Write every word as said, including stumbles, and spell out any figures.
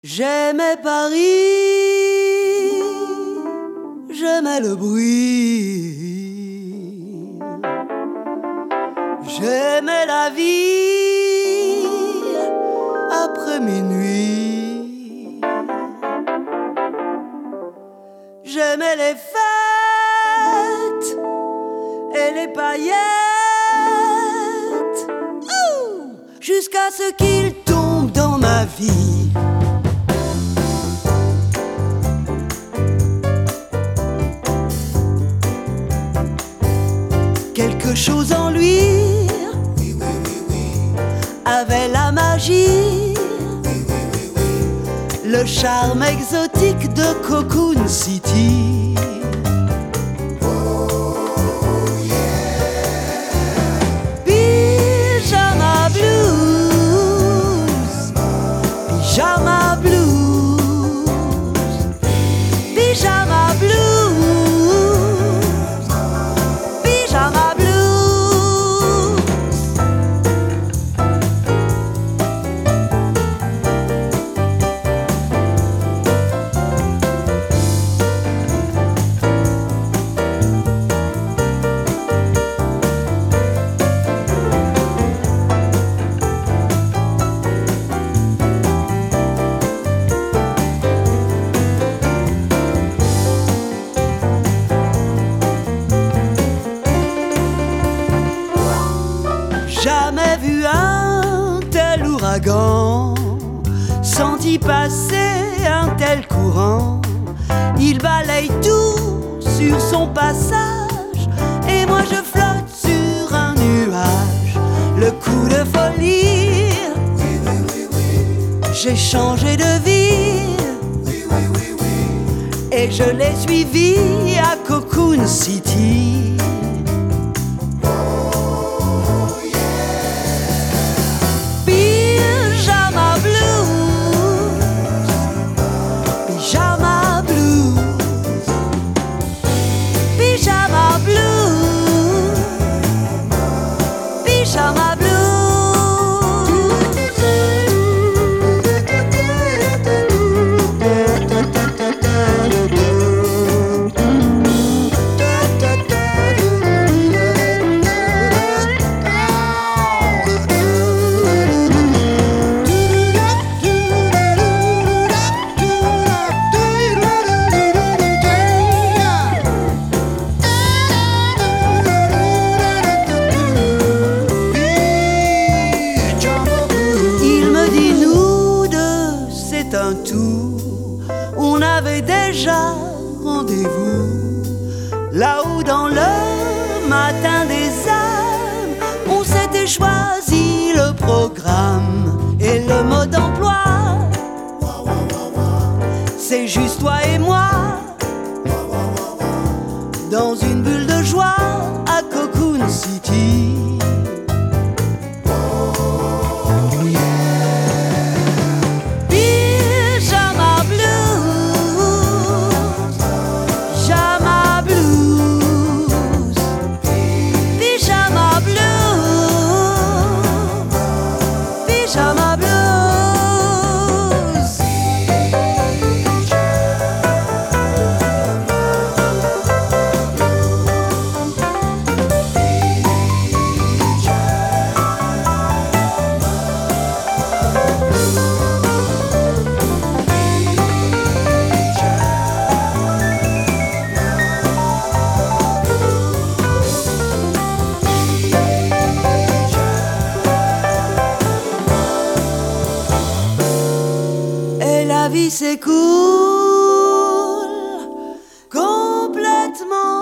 J'aimais Paris, j'aimais le bruit, j'aimais la vie après minuit, j'aimais les fêtes et les paillettes, ouh, jusqu'à ce qu'il tombe dans ma vie. Quelque chose en lui, oui, oui, oui, oui, avait la magie, oui, oui, oui, oui, le charme exotique de Cocoon City. Oh, yeah. Pyjama blues, pyjama blues, pyjama blues, pyjama. Jamais vu un tel ouragan, senti passer un tel courant. Il balaye tout sur son passage, et moi je flotte sur un nuage. Le coup de folie, oui, oui, oui, oui. J'ai changé de vie, oui, oui, oui, oui. Et je l'ai suivi à Cocoon City. Un tout, on avait déjà rendez-vous là-haut dans le matin des âmes. On s'était choisi le programme et le mode d'emploi. C'est juste toi et moi dans une bulle de joie à Cocoon City. La vie s'écoule complètement.